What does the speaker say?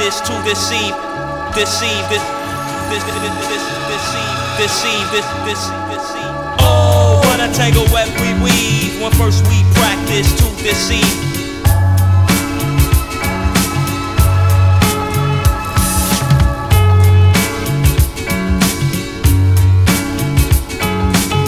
practice to deceive. Oh, what a tangle web we weave when first we practice to deceive.